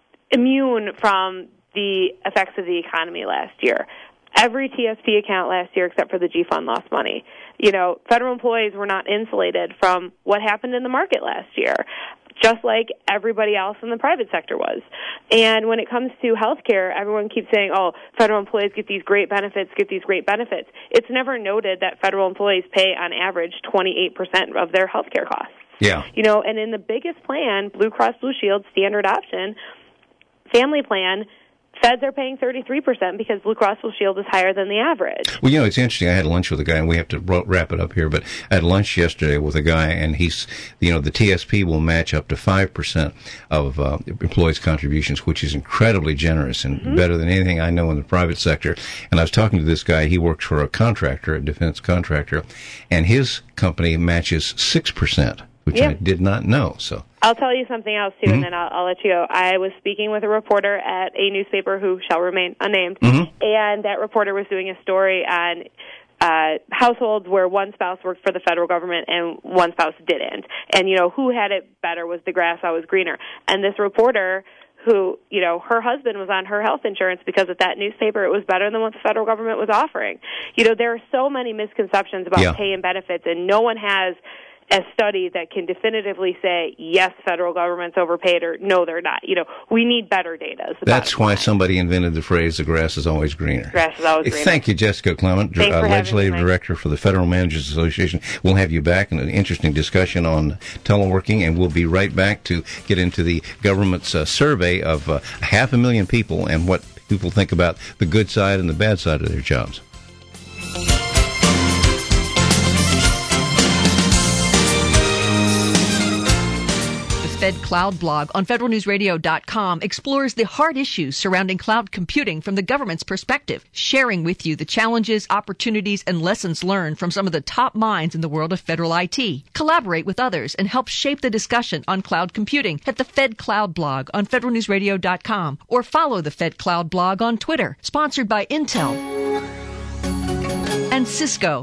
immune from the effects of the economy last year. Every T S P account last year, except for the G Fund, lost money. You know, federal employees were not insulated from what happened in the market last year, just like everybody else in the private sector was. And when it comes to health care, everyone keeps saying, oh, federal employees get these great benefits, get these great benefits. It's never noted that federal employees pay, on average, twenty-eight percent of their health care costs. Yeah. You know, and in the biggest plan, Blue Cross Blue Shield, standard option, family plan, feds are paying thirty-three percent because Blue Cross Blue Shield is higher than the average. Well, you know, it's interesting. I had lunch with a guy, and we have to ro- wrap it up here, but I had lunch yesterday with a guy, and he's, you know, the T S P will match up to five percent of uh, employees' contributions, which is incredibly generous and mm-hmm. better than anything I know in the private sector. And I was talking to this guy. He works for a contractor, a defense contractor, and his company matches six percent, which yeah. I did not know. So I'll tell you something else, too, mm-hmm. and then I'll, I'll let you go. I was speaking with a reporter at a newspaper who shall remain unnamed, mm-hmm. and that reporter was doing a story on uh, households where one spouse worked for the federal government and one spouse didn't. And, you know, who had it better? Was the grass always greener? And this reporter who, you know, her husband was on her health insurance because at that newspaper it was better than what the federal government was offering. You know, there are so many misconceptions about yeah. pay and benefits, and no one has a study that can definitively say, yes, federal government's overpaid, or no, they're not. You know, we need better data. That's why somebody invented the phrase, the grass is always greener. Grass is always greener. Thank you, Jessica Clement, Thanks uh, for Legislative having me, Director for the Federal Managers Association. We'll have you back in an interesting discussion on teleworking, and we'll be right back to get into the government's uh, survey of uh, half a million people and what people think about the good side and the bad side of their jobs. Fed Cloud blog on federal news radio dot com explores the hard issues surrounding cloud computing from the government's perspective, sharing with you the challenges, opportunities, and lessons learned from some of the top minds in the world of federal I T. Collaborate with others and help shape the discussion on cloud computing at the Fed Cloud blog on federal news radio dot com or follow the Fed Cloud blog on Twitter, sponsored by Intel and Cisco.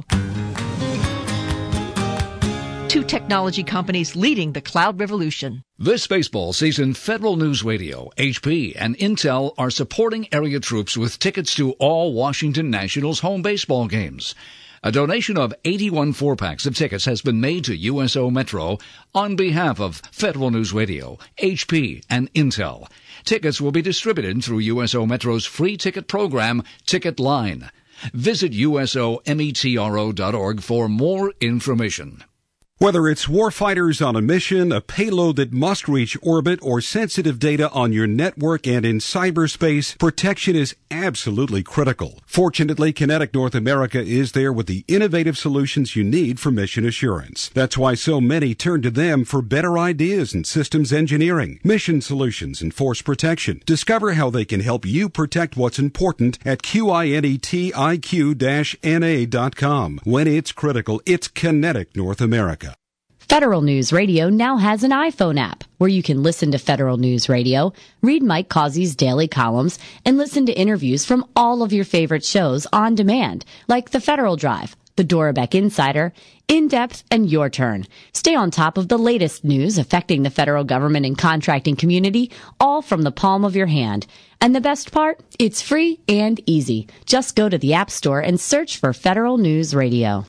Two technology companies leading the cloud revolution. This baseball season, Federal News Radio, H P, and Intel are supporting area troops with tickets to all Washington Nationals home baseball games. A donation of eighty-one four-packs of tickets has been made to U S O Metro on behalf of Federal News Radio, H P, and Intel. Tickets will be distributed through U S O Metro's free ticket program, Ticket Line. Visit U S O metro dot org for more information. Whether it's warfighters on a mission, a payload that must reach orbit, or sensitive data on your network and in cyberspace, protection is absolutely critical. Fortunately, Kinetic North America is there with the innovative solutions you need for mission assurance. That's why so many turn to them for better ideas in systems engineering, mission solutions, and force protection. Discover how they can help you protect what's important at Q-I-N-E-T-I-Q dash N A dot com. When it's critical, it's Kinetic North America. Federal News Radio now has an iPhone app where you can listen to Federal News Radio, read Mike Causey's daily columns, and listen to interviews from all of your favorite shows on demand, like The Federal Drive, The Dora Beck Insider, In Depth, and Your Turn. Stay on top of the latest news affecting the federal government and contracting community, all from the palm of your hand. And the best part? It's free and easy. Just go to the App Store and search for Federal News Radio.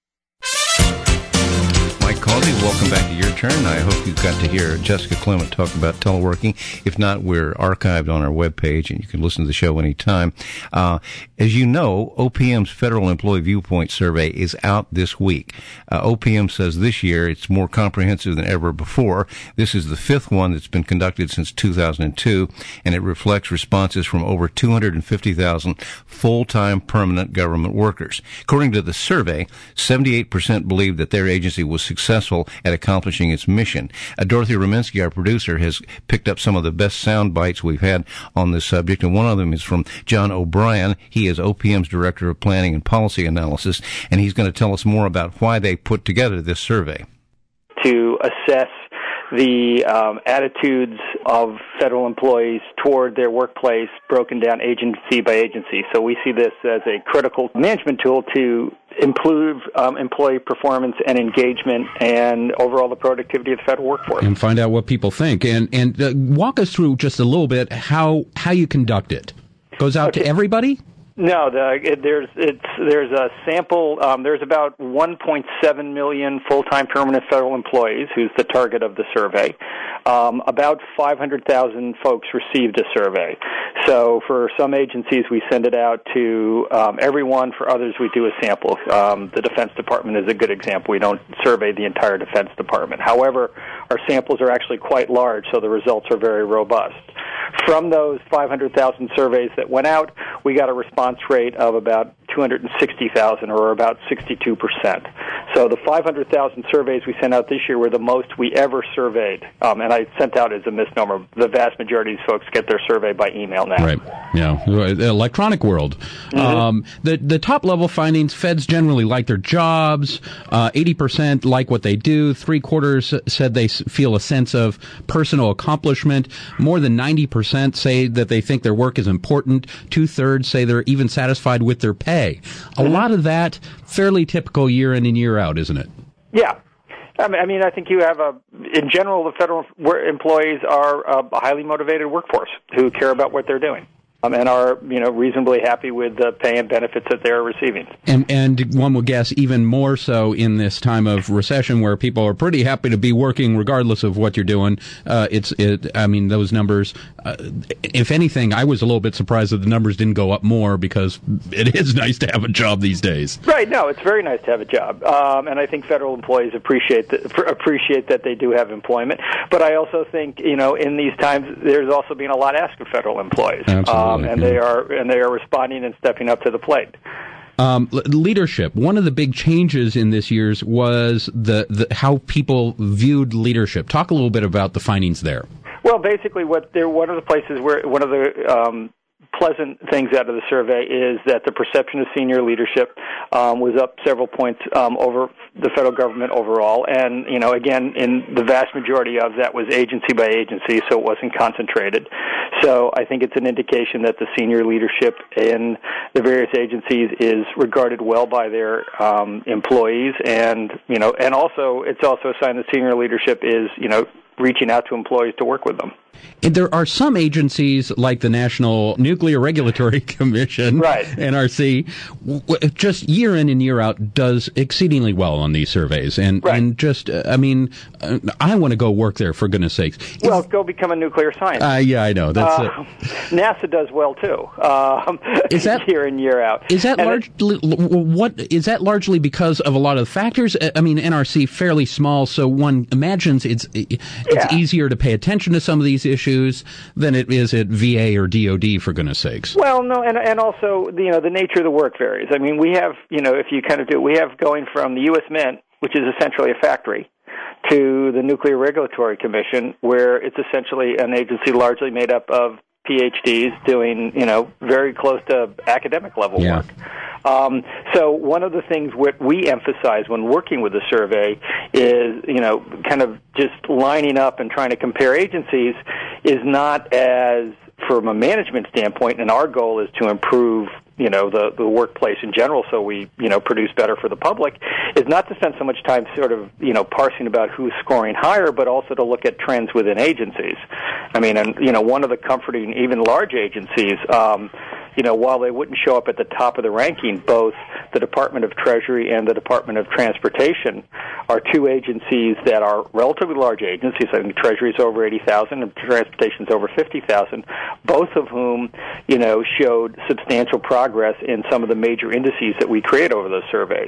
Mike Causey, welcome back to Your Turn. I hope you got to hear Jessica Clement talk about teleworking. If not, we're archived on our webpage, and you can listen to the show anytime. Uh, as you know, O P M's Federal Employee Viewpoint Survey is out this week. Uh, O P M says this year it's more comprehensive than ever before. This is the fifth one that's been conducted since two thousand two, and it reflects responses from over two hundred fifty thousand full-time permanent government workers. According to the survey, seventy-eight percent believe that their agency was successful at accomplishing its mission. Uh, Dorothy Rominsky, our producer, has picked up some of the best sound bites we've had on this subject, and one of them is from John O'Brien. He is O P M's Director of Planning and Policy Analysis, and he's going to tell us more about why they put together this survey. To assess the um, attitudes of federal employees toward their workplace broken down agency by agency. So we see this as a critical management tool to improve um, employee performance and engagement and overall the productivity of the federal workforce. And find out what people think. And, and uh, walk us through just a little bit how, how you conduct it. Goes out okay. to everybody? No, the, it, there's it's there's a sample. Um, there's about one point seven million full-time permanent federal employees, who's the target of the survey. Um, about five hundred thousand folks received a survey. So for some agencies, we send it out to um, everyone. For others, we do a sample. Um, the Defense Department is a good example. We don't survey the entire Defense Department. However, our samples are actually quite large, so the results are very robust. From those five hundred thousand surveys that went out, we got a response rate of about two hundred sixty thousand, or about sixty-two percent. So the five hundred thousand surveys we sent out this year were the most we ever surveyed. Um, and I sent out as a misnomer. The vast majority of these folks get their survey by email now. Right. Yeah. The electronic world. Mm-hmm. Um, the, the top-level findings, feds generally like their jobs. Uh, eighty percent like what they do. Three-quarters said they feel a sense of personal accomplishment. More than ninety percent say that they think their work is important. Two-thirds say they're even satisfied with their pay. A mm-hmm. lot of that fairly typical year in and year out, isn't it? Yeah. I mean, I think you have a, in general, the federal employees are a highly motivated workforce who care about what they're doing. Um, and are, you know, reasonably happy with the pay and benefits that they're receiving. And and one would guess even more so in this time of recession, where people are pretty happy to be working regardless of what you're doing. Uh, it's, it, I mean, those numbers. Uh, if anything, I was a little bit surprised that the numbers didn't go up more, because it is nice to have a job these days. Right. No, it's very nice to have a job, um, and I think federal employees appreciate the, appreciate that they do have employment. But I also think, you know, in these times, there's also been a lot asked of federal employees. Absolutely. Um, and yeah. they are and they are responding and stepping up to the plate. Um, leadership. One of the big changes in this year's was the, the how people viewed leadership. Talk a little bit about the findings there. Well, basically, what they're one of the places where one of the um, pleasant things out of the survey is that the perception of senior leadership um, was up several points um, over the federal government overall. And, you know, again, in the vast majority of that was agency by agency, so it wasn't concentrated. So I think it's an indication that the senior leadership in the various agencies is regarded well by their um, employees. And, you know, and also it's also a sign that senior leadership is, you know, reaching out to employees to work with them. And there are some agencies like the National Nuclear Regulatory Commission, right. N R C, w- w- just year in and year out does exceedingly well on these surveys. And, right. and just, uh, I mean, uh, I want to go work there, for goodness sakes. Well, go become a nuclear scientist. Uh, yeah, I know. That's uh, NASA does well, too, um, is that, year in, year out. Is that, largely, what, is that largely because of a lot of factors? I mean, N R C, fairly small, so one imagines it's, it's yeah. easier to pay attention to some of these issues than it is at V A or D O D, for goodness sakes. Well, no, and and also, you know, the nature of the work varies. I mean, we have, you know, if you kind of do, we have going from the U S Mint, which is essentially a factory, to the Nuclear Regulatory Commission, where it's essentially an agency largely made up of P H Ds doing, you know, very close to academic level yeah. work. Um, so one of the things what we emphasize when working with the survey is, you know, kind of just lining up and trying to compare agencies is not as, from a management standpoint, and our goal is to improve, you know, the, the workplace in general so we, you know, produce better for the public, is not to spend so much time sort of, you know, parsing about who's scoring higher, but also to look at trends within agencies. I mean, and, you know, one of the comforting, even large agencies, um, you know, while they wouldn't show up at the top of the ranking, both the Department of Treasury and the Department of Transportation are two agencies that are relatively large agencies. I think Treasury is over eighty thousand and Transportation is over fifty thousand, both of whom, you know, showed substantial progress in some of the major indices that we create over those surveys.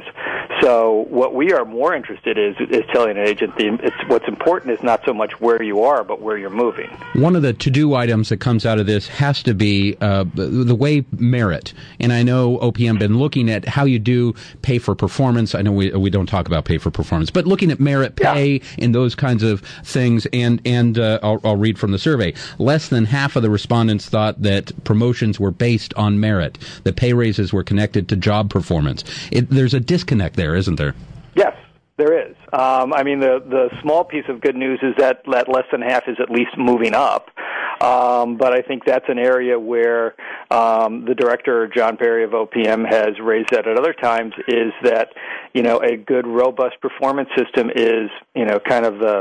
So what we are more interested in is, is telling an agency it's, what's important is not so much where you are, but where you're moving. One of the to-do items that comes out of this has to be uh, the way merit. And I know O P M been looking at how you do pay for performance. I know we we don't talk about pay for performance, but looking at merit pay yeah. and those kinds of things. And and uh, I'll, I'll read from the survey. Less than half of the respondents thought that promotions were based on merit. That pay raises were connected to job performance. It, there's a disconnect there, isn't there? Yes. There is. Um, I mean, the the small piece of good news is that, that less than half is at least moving up. Um, but I think that's an area where um, the director, John Perry of O P M, has raised that at other times, is that, you know, a good, robust performance system is, you know, kind of the,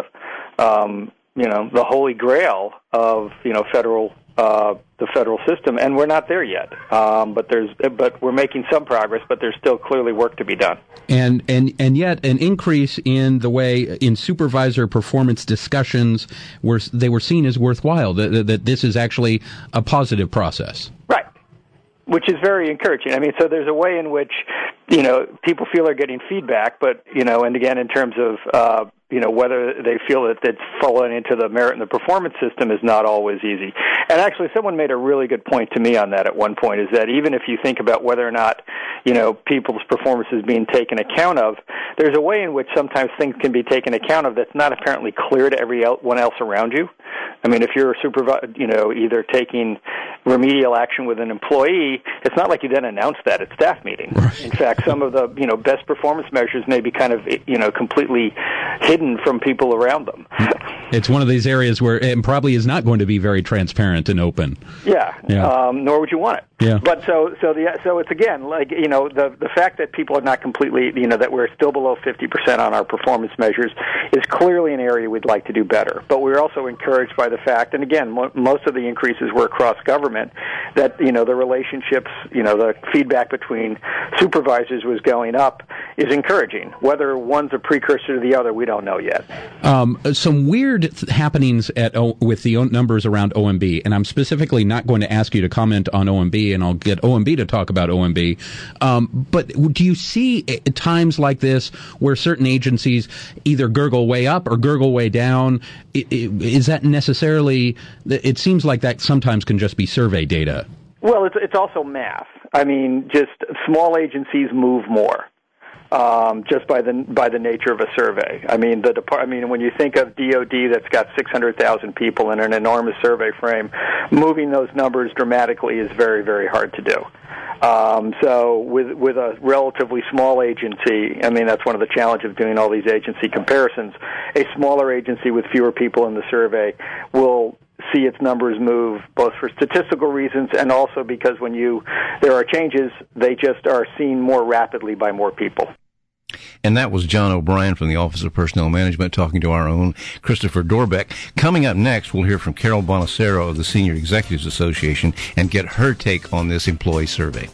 um, you know, the holy grail of, you know, federal Uh, the federal system, and we're not there yet. Um, but there's, but we're making some progress. But there's still clearly work to be done. And and and yet, an increase in the way in supervisor performance discussions were they were seen as worthwhile. That, that this is actually a positive process. Right. Which is very encouraging. I mean, so there's a way in which, you know, people feel they're getting feedback, but, you know, and again, in terms of, uh, you know, whether they feel that it's fallen into the merit and the performance system is not always easy. And actually, someone made a really good point to me on that at one point, is that even if you think about whether or not, you know, people's performance is being taken account of, there's a way in which sometimes things can be taken account of that's not apparently clear to everyone else around you. I mean, if you're a supervisor, you know, either taking remedial action with an employee, it's not like you then announce that at staff meeting. Right. In fact, some of the, you know, best performance measures may be kind of, you know, completely hidden from people around them. It's one of these areas where it probably is not going to be very transparent and open. Yeah, yeah. Um, nor would you want it. Yeah. But so so the so it's again like you know the the fact that people are not completely you know that we're still below fifty percent on our performance measures is clearly an area we'd like to do better. But we're also encouraged by the fact, and again, mo- most of the increases were across government, that you know the relationships, you know the feedback between supervisors was going up is encouraging. Whether one's a precursor to the other, we don't know yet. Um, some weird th- happenings at o- with the o- numbers around O M B, and I'm specifically not going to ask you to comment on O M B, and I'll get O M B to talk about O M B. Um, but do you see uh, times like this where certain agencies either gurgle way up or gurgle way down? I, I, is that necessarily? It seems like that sometimes can just be survey data. Well, it's it's also math. I mean, just small agencies move more. Um, just by the by the nature of a survey. I mean, the depart. I mean, when you think of D O D that's got six hundred thousand people in an enormous survey frame, moving those numbers dramatically is very, very hard to do. Um, so with with a relatively small agency, I mean, that's one of the challenges of doing all these agency comparisons. A smaller agency with fewer people in the survey will see its numbers move both for statistical reasons and also because when you there are changes, they just are seen more rapidly by more people. And that was John O'Brien from the Office of Personnel Management talking to our own Christopher Dorbeck. Coming up next, we'll hear from Carol Bonacero of the Senior Executives Association and get her take on this employee survey.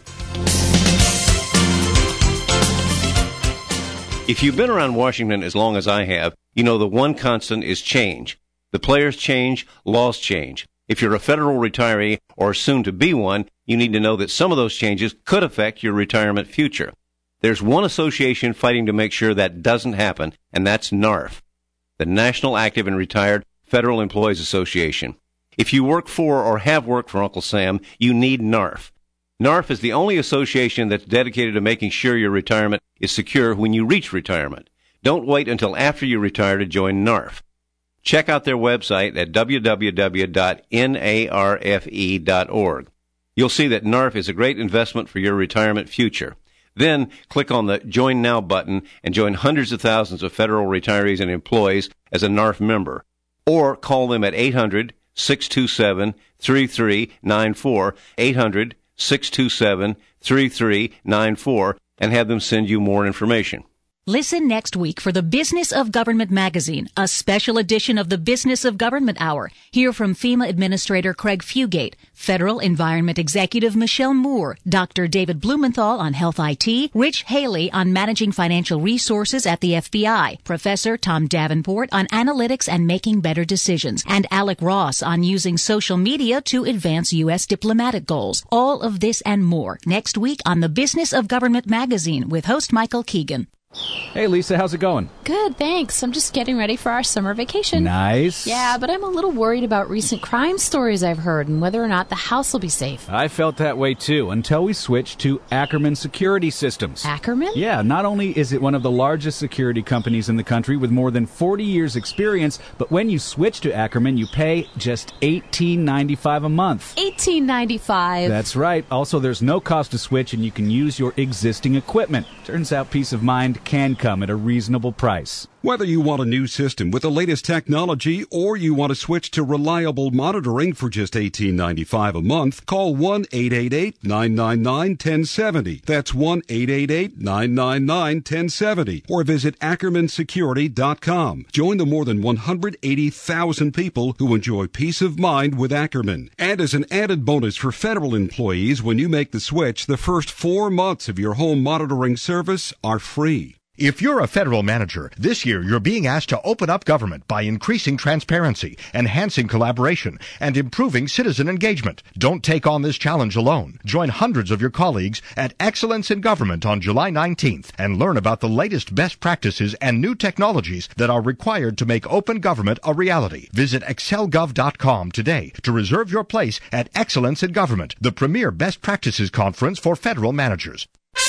If you've been around Washington as long as I have, you know the one constant is change. The players change, laws change. If you're a federal retiree or soon to be one, you need to know that some of those changes could affect your retirement future. There's one association fighting to make sure that doesn't happen, and that's N A R F, the National Active and Retired Federal Employees Association. If you work for or have worked for Uncle Sam, you need N A R F. N A R F is the only association that's dedicated to making sure your retirement is secure when you reach retirement. Don't wait until after you retire to join N A R F. Check out their website at w w w dot n a r f e dot org. You'll see that N A R F is a great investment for your retirement future. Then click on the Join Now button and join hundreds of thousands of federal retirees and employees as a N A R F member. Or call them at eight hundred, six two seven, three three nine four, eight hundred, six two seven, three three nine four, and have them send you more information. Listen next week for the Business of Government magazine, a special edition of the Business of Government Hour. Hear from FEMA Administrator Craig Fugate, Federal Environment Executive Michelle Moore, Doctor David Blumenthal on Health I T, Rich Haley on Managing Financial Resources at the F B I, Professor Tom Davenport on Analytics and Making Better Decisions, and Alec Ross on using social media to advance U S diplomatic goals. All of this and more next week on the Business of Government magazine with host Michael Keegan. Hey, Lisa, how's it going? Good, thanks. I'm just getting ready for our summer vacation. Nice. Yeah, but I'm a little worried about recent crime stories I've heard and whether or not the house will be safe. I felt that way, too, until we switched to Ackerman Security Systems. Ackerman? Yeah, not only is it one of the largest security companies in the country with more than forty years experience, but when you switch to Ackerman, you pay just eighteen ninety-five a month. eighteen ninety-five. That's right. Also, there's no cost to switch, and you can use your existing equipment. Turns out peace of mind can come at a reasonable price. Whether you want a new system with the latest technology or you want to switch to reliable monitoring for just eighteen ninety-five a month, call one eight eight eight, nine nine nine, one oh seven oh. That's one eight eight eight, nine nine nine, one oh seven oh. Or visit ackerman security dot com. Join the more than one hundred eighty thousand people who enjoy peace of mind with Ackerman. And as an added bonus for federal employees, when you make the switch, the first four months of your home monitoring service are free. If you're a federal manager, this year you're being asked to open up government by increasing transparency, enhancing collaboration, and improving citizen engagement. Don't take on this challenge alone. Join hundreds of your colleagues at Excellence in Government on July nineteenth and learn about the latest best practices and new technologies that are required to make open government a reality. Visit excel gov dot com today to reserve your place at Excellence in Government, the premier best practices conference for federal managers.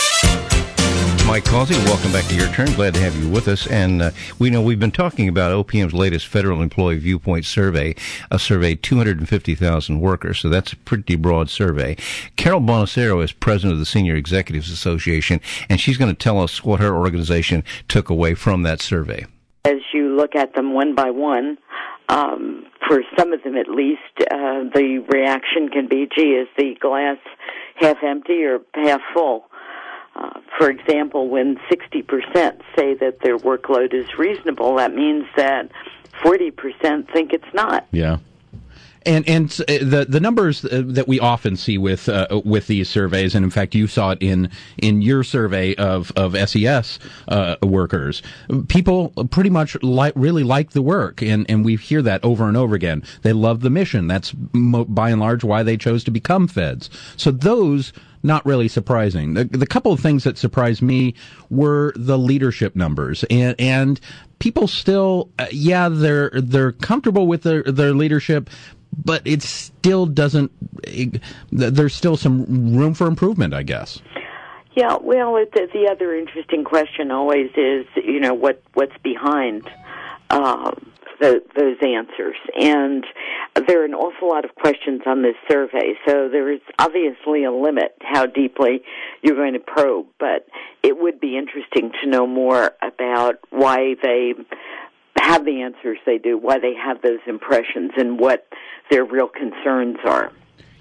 Mike Causey, welcome back to Your Turn. Glad to have you with us. And uh, we know we've been talking about O P M's latest Federal Employee Viewpoint Survey, a survey two hundred fifty thousand workers, so that's a pretty broad survey. Carol Bonacero is president of the Senior Executives Association, and she's going to tell us what her organization took away from that survey. As you look at them one by one, um, for some of them at least, uh, the reaction can be, gee, is the glass half empty or half full? Uh, for example, when sixty percent say that their workload is reasonable, that means that forty percent think it's not. Yeah. And and the the numbers that we often see with uh, with these surveys, and in fact you saw it in in your survey of of S E S uh, workers, people pretty much like really like the work, and and we hear that over and over again. They love the mission. That's mo- by and large why they chose to become feds. So those. Not really surprising. The, the couple of things that surprised me were the leadership numbers, and and people still, uh, yeah, they're they're comfortable with their their leadership, but it still doesn't. It, there's still some room for improvement, I guess. Yeah, well, it, the, the other interesting question always is, you know, what what's behind um, the, those answers, and there are an awful lot of questions on this survey, so there is obviously a limit how deeply you're going to probe, but it would be interesting to know more about why they have the answers they do, why they have those impressions, and what their real concerns are.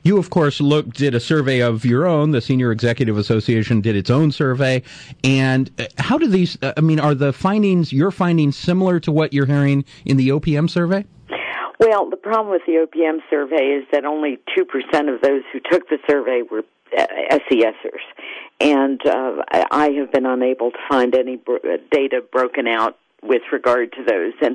You, of course, looked did a survey of your own. The Senior Executive Association did its own survey. And how do these, I mean, are the findings, your findings, similar to what you're hearing in the O P M survey? Well, the problem with the O P M survey is that only two percent of those who took the survey were S E Sers. And uh, I have been unable to find any bro- data broken out with regard to those. And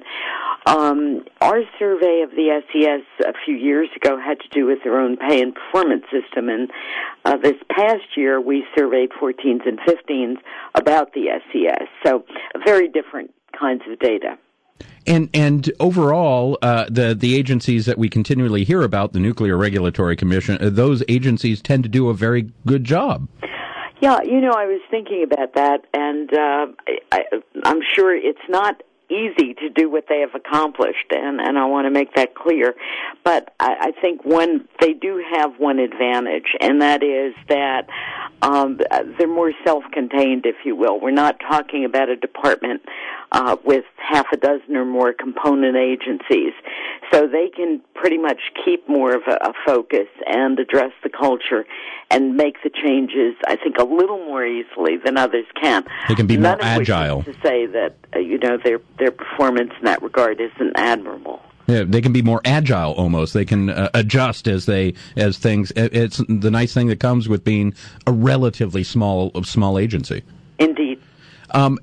um, our survey of the S E S a few years ago had to do with their own pay and performance system. And uh, this past year, we surveyed fourteens and fifteens about the S E S. So very different kinds of data. And and overall, uh, the the agencies that we continually hear about, the Nuclear Regulatory Commission, uh, those agencies tend to do a very good job. Yeah, you know, I was thinking about that, and uh, I, I'm sure it's not easy to do what they have accomplished, and, and I want to make that clear. But I, I think one they do have one advantage, and that is that um, they're more self-contained, if you will. We're not talking about a department uh, with half a dozen or more component agencies. So they can pretty much keep more of a, a focus and address the culture and make the changes, I think, a little more easily than others can. They can be None more agile. To say that, uh, you know, their their performance in that regard isn't admirable. Yeah, they can be more agile almost. They can uh, adjust as they as things. It's the nice thing that comes with being a relatively small small agency. Indeed. Um,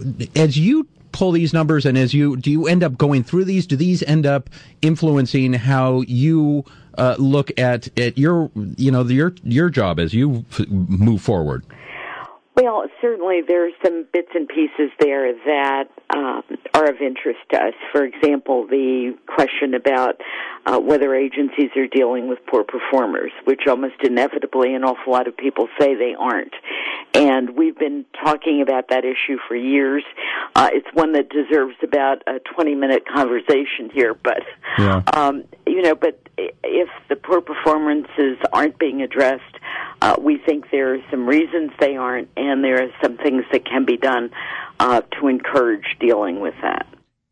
as you pull these numbers, and as you do, you end up going through these. Do these end up influencing how you uh, look at at your you know your your job as you f- move forward? Well, certainly there are some bits and pieces there that um, are of interest to us. For example, the question about uh, whether agencies are dealing with poor performers, which almost inevitably an awful lot of people say they aren't. And we've been talking about that issue for years. Uh, it's one that deserves about a twenty-minute conversation here, but, yeah. um, you know, but if the poor performances aren't being addressed, uh, we think there are some reasons they aren't, and there are some things that can be done uh, to encourage dealing with that.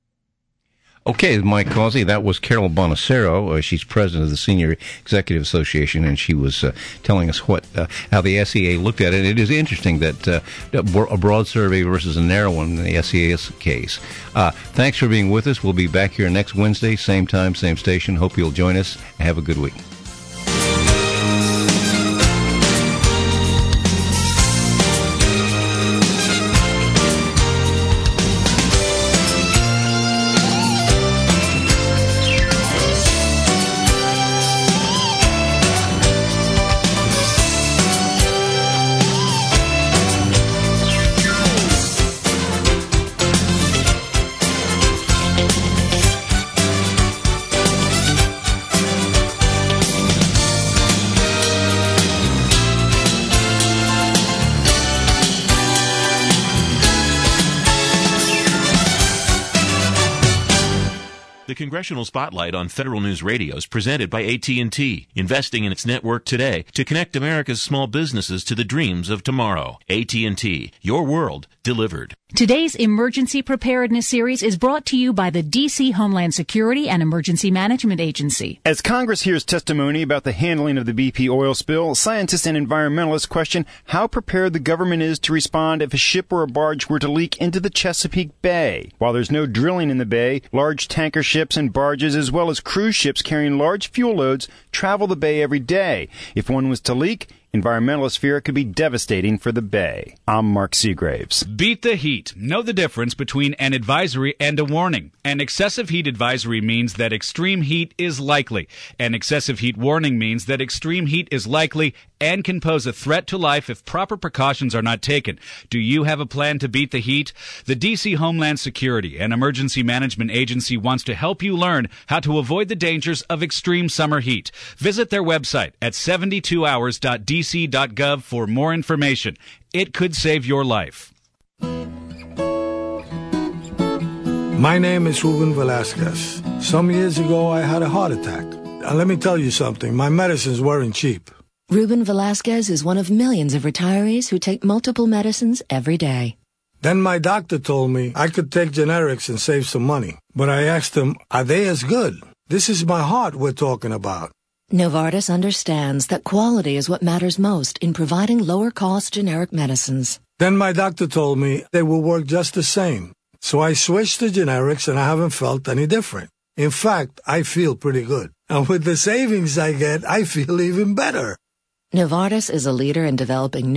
Okay, Mike Causey, that was Carol Bonacero. Uh, she's president of the Senior Executive Association, and she was uh, telling us what uh, how the S E A looked at it. It is interesting that uh, a broad survey versus a narrow one in the S E A's case. Uh, thanks for being with us. We'll be back here next Wednesday, same time, same station. Hope you'll join us. Have a good week. The Congressional Spotlight on Federal News Radio is presented by A T and T, investing in its network today to connect America's small businesses to the dreams of tomorrow. A T and T, your world delivered. Today's Emergency Preparedness Series is brought to you by the D C Homeland Security and Emergency Management Agency. As Congress hears testimony about the handling of the B P oil spill, scientists and environmentalists question how prepared the government is to respond if a ship or a barge were to leak into the Chesapeake Bay. While there's no drilling in the bay, large tanker ships and barges, as well as cruise ships carrying large fuel loads, travel the bay every day. If one was to leak, environmentalists fear it could be devastating for the bay. I'm Mark Seagraves. Beat the heat. Know the difference between an advisory and a warning. An excessive heat advisory means that extreme heat is likely. An excessive heat warning means that extreme heat is likely and can pose a threat to life if proper precautions are not taken. Do you have a plan to beat the heat? The D C Homeland Security and Emergency Management Agency wants to help you learn how to avoid the dangers of extreme summer heat. Visit their website at seventy-two hours dot d c dot gov for more information. It could save your life. My name is Ruben Velasquez. Some years ago, I had a heart attack. And let me tell you something, my medicines weren't cheap. Ruben Velasquez is one of millions of retirees who take multiple medicines every day. Then my doctor told me I could take generics and save some money. But I asked him, are they as good? This is my heart we're talking about. Novartis understands that quality is what matters most in providing lower-cost generic medicines. Then my doctor told me they will work just the same. So I switched to generics and I haven't felt any different. In fact, I feel pretty good. And with the savings I get, I feel even better. Novartis is a leader in developing